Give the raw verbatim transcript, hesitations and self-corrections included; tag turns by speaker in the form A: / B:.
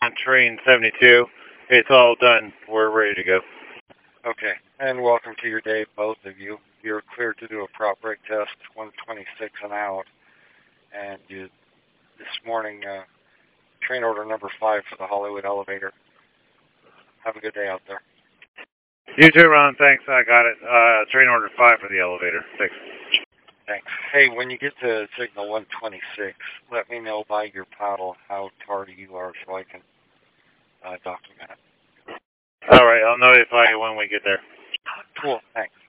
A: on train seventy-two. It's all done. We're ready to go.
B: Okay, and welcome to your day, both of you. You're cleared to do a prop brake test, one twenty-six and out. And you, this morning, uh, train order number five for the Hollywood elevator. Have a good day out there.
A: You too, Ron. Thanks. I got it. Uh, train order five for the elevator. Thanks.
B: Thanks. Hey, when you get to signal one twenty-six, let me know by your paddle how tardy you are so I can uh, document it.
A: All right. I'll notify you when we get there.
B: Cool. Thanks.